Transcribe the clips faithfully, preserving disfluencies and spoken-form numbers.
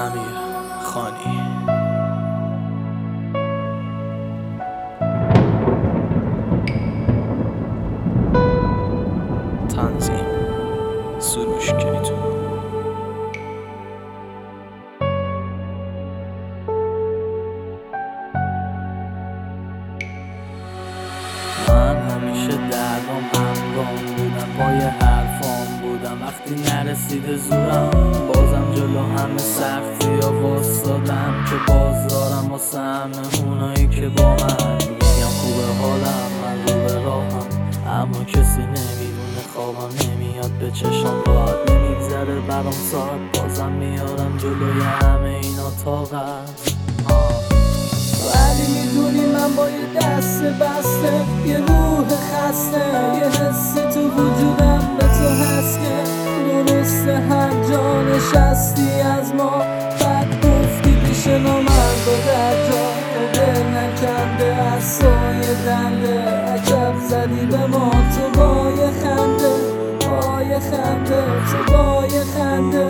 امیر خانی. تنظیم سروش کیتو. من همیشه درام همرام بودم، پای حرفام بودم، وقتی نرسیده زورم بازم جلو همه سختی ها واسادم که باز دارم واسه همه اونایی که با من میگم خوبه حالم، من رو به راهم، اما کسی نمیدونه خوابم نمیاد به چشم، راحت نمیگذره برام ساعت، بازم میارم جلوی همه اینا طاقت. ولی میدونی من با یه دست بسته، یه روح خسته، یه حس تو وجودم به تو هست که درسته هر جا نشستی از ما، بعد گفتی پیش نامرد و در جا تو دل نکنده از سایه دنده، عجب زدی به ما تو با یه خنده، با یه خنده، تو با یه خنده.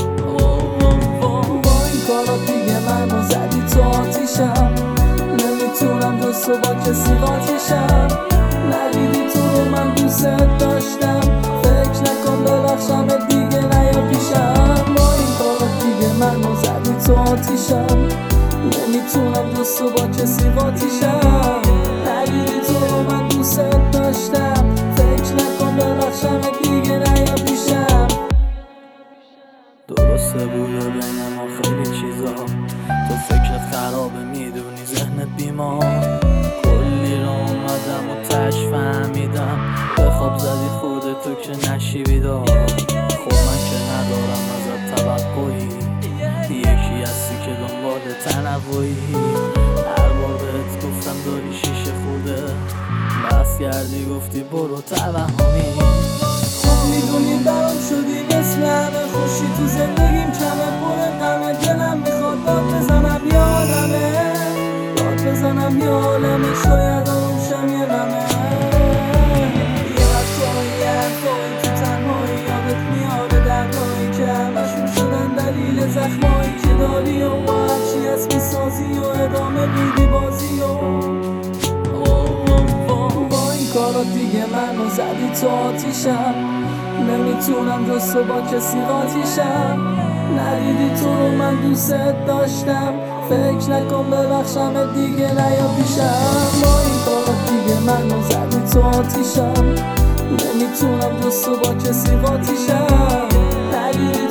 با این کارا دیگه منو زدی تو آتیشم، نمیتونم جز تو با کسی قاطیشم، ندیدی تو رو من دوست داشتم، فکر نکن ببخشم دیگه نیا پیشم. با این کارا دیگه منو زدی تو آتیشم، نمیتونم جز تو با کسی قاطیشم، ندیدی تو رو من دوست داشتم، فکر نکن ببخشم دیگه نیا پیشم. درسته بوده بین ما خیلی چیزا، تو فکرت خرابه میدونی ذهنت بیمار، کلی را اومدم و تش فهمیدم به خواب زدی خودتو که نشی بیدار. خب من که ندارم ازت توقعی، یکی هستی که دنبال تنوعی، هر بار بهت گفتم داری شیشه خورده، بس کردی گفتی برو توهمی. خب میدونی برام شدی مثل همه، خوشی تو زندگیم کمه، پر غمه، دلم میخواد داد بزنم یادمه، داد بزنم یادمه، شاید آروم شم یه غمه، یه وقتایی یه حرفایی تو تنهایی یادت میاره، دردهایی که همشون شدن دلیل زخمایی که داری، و با هرچی هست میسازی و ادامه میدی بازی و با این کارا دیگه منو زدی تو آتیشم، نمیتونم جز تو با کسی قاطیشم، ندیدی تو رو من دوست داشتم، فکر نکن ببخشم دیگه نیا پیشم. با این کارا دیگه منو زدی تو آتیشم، نمیتونم جز تو با کسی قاطیشم، ندیدی